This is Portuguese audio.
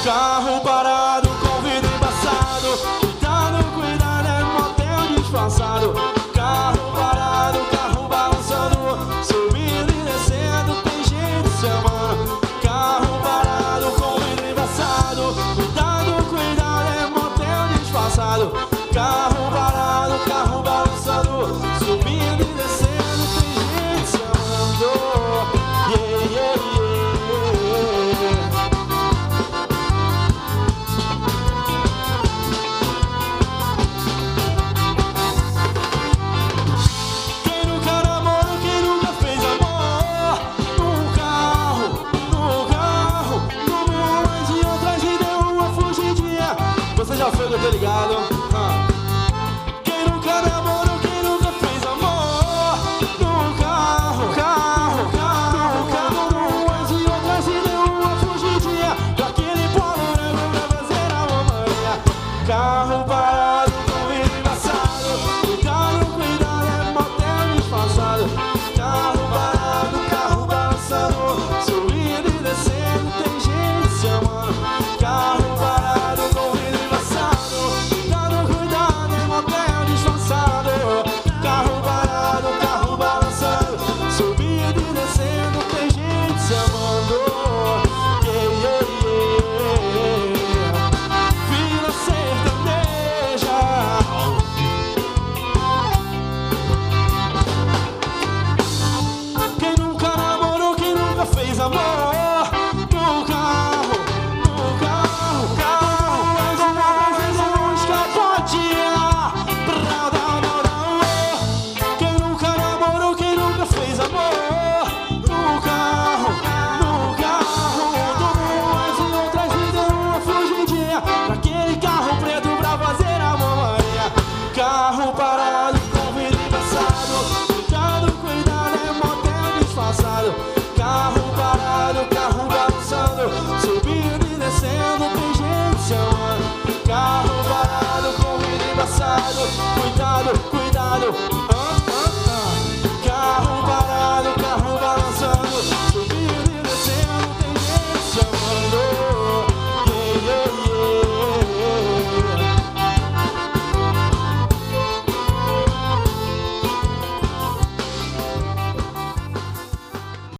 Carro parado com vidro embaçado. Cuidado, cuidado, é motel disfarçado. Carro parado, carro balançando, subindo e descendo, tem gente se amando. Carro parado com vidro embaçado. Cuidado, cuidado, é motel disfarçado. Carro parado, carro balançando, subindo e descendo, tem gente se amando. Yeah, yeah, yeah. Quem nunca namorou, quem nunca fez amor? No carro, tomou umas e outras e deu uma fugidinha. Você já foi, eu tô ligado. Quem nunca namorou, quem nunca fez amor? No carro, tomou umas e outras e deu uma fugidinha. Pra aquele polo branco pra fazer a mamãe. Carro parado com vidro embaçado. Cuidado, cuidado, é motel disfarçado. Carro parado, carro balançando, subindo e descendo, tem gente se amando. Carro parado com vidro embaçado. Cuidado, cuidado, é motel disfarçado. Carro parado, carro balançando, subindo e descendo, tem gente se amando. Yeah, yeah, yeah. Vila sertaneja. Quem nunca namorou, quem nunca fez amor? No carro, mais uma vez um escapadinha. Quem nunca namorou, quem nunca fez amor? No carro, tomou umas e outras e deu uma fugidinha. Naquele carro preto pra fazer a mamãe. Carro parado com vidro embaçado. Cuidado, cuidado, é motel disfarçado. Carro parado, carro balançando, subindo e descendo, tem gente se amando. Carro parado com vidro embaçado. Cuidado, cuidado,